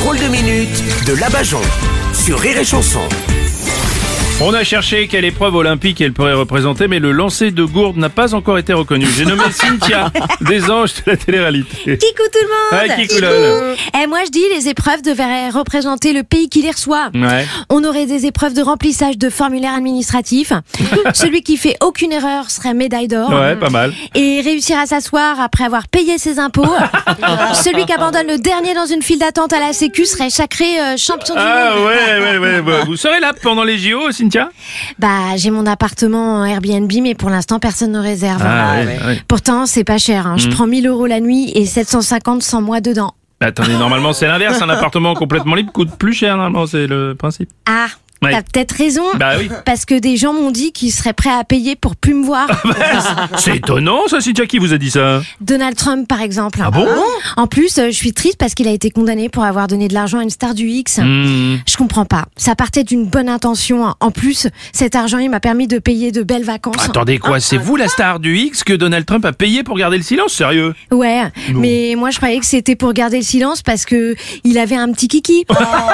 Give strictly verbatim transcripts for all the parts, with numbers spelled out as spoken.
drôle de minute de Labajon sur Rire et Chanson. On a cherché quelle épreuve olympique elle pourrait représenter, mais le lancer de gourde n'a pas encore été reconnu. J'ai nommé Cynthia des Anges de la télé-réalité. Kikou tout le monde. Ouais, Kikou lol. Et moi je dis les épreuves devraient représenter le pays qui les reçoit. Ouais. On aurait des épreuves de remplissage de formulaires administratifs. Celui qui fait aucune erreur serait médaille d'or. Ouais, pas mal. Et réussir à s'asseoir après avoir payé ses impôts. Celui qui abandonne le dernier dans une file d'attente à la Sécu serait sacré euh, champion du Ah monde. ouais, ouais, ouais, ouais. Vous serez là pendant les J O, Cynthia? Bah j'ai mon appartement en Airbnb, mais pour l'instant personne ne réserve. Ah ouais, ouais. Pourtant c'est pas cher. Hein. Je prends mille euros la nuit et sept cent cinquante sans moi dedans. Attendez, normalement c'est l'inverse. Un appartement complètement libre coûte plus cher, normalement, c'est le principe. Ah, Ouais. t'as peut-être raison. Bah oui. Parce que des gens m'ont dit qu'ils seraient prêts à payer pour plus me voir. C'est étonnant ça, Cynthia, qui vous a dit ça? Donald Trump, par exemple. Ah bon? En plus, euh, je suis triste parce qu'il a été condamné pour avoir donné de l'argent à une star du X. Mmh. Je comprends pas. Ça partait d'une bonne intention. En plus, cet argent, il m'a permis de payer de belles vacances. Attendez quoi, c'est vous la star du X que Donald Trump a payé pour garder le silence, sérieux? Ouais, mais moi je croyais que c'était pour garder le silence parce que il avait un petit kiki.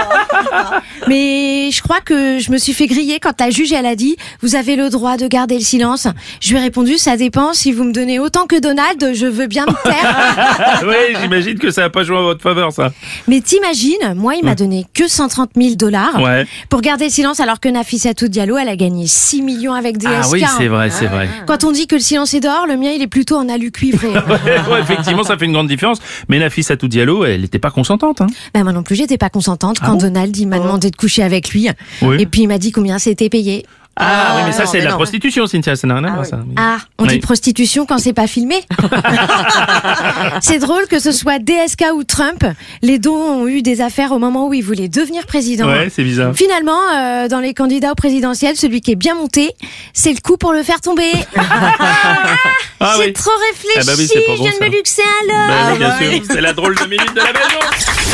Mais je crois que je me suis fait griller quand la juge elle a dit vous avez le droit de garder le silence. Je lui ai répondu ça dépend, si vous me donnez autant que Donald, je veux bien me taire. Oui, j'imagine que ça n'a pas joué en votre faveur, ça. Mais t'imagines, moi il m'a donné que cent trente mille dollars Ouais. pour garder le silence alors que Nafissatou Diallo elle a gagné six millions avec D S K. Ah oui, c'est vrai, c'est vrai. Quand on dit que le silence est dehors, le mien il est plutôt en alu cuivré. Ouais, ouais, effectivement, ça fait une grande différence. Mais Nafissatou Diallo, elle n'était pas consentante. Hein. Ben moi non plus, j'étais pas consentante Ah quand bon Donald il m'a demandé de coucher avec lui. Oui. Et puis il m'a dit combien c'était payé. Ah, oui, mais ça, non, c'est de mais la non. prostitution, Cynthia, ça n'a rien à voir, ça. Ah, on Oui. dit prostitution quand c'est pas filmé. C'est drôle que ce soit D S K ou Trump, les deux ont eu des affaires au moment où ils voulaient devenir président. Ouais, c'est bizarre. Finalement, euh, dans les candidats au présidentiel, celui qui est bien monté, c'est le coup pour le faire tomber. Ah J'ai oui. trop réfléchi, Ah bah oui, c'est pas bon, je viens de ça. me luxer un Bah, lot. oui, bien sûr, c'est la drôle de minute de la maison.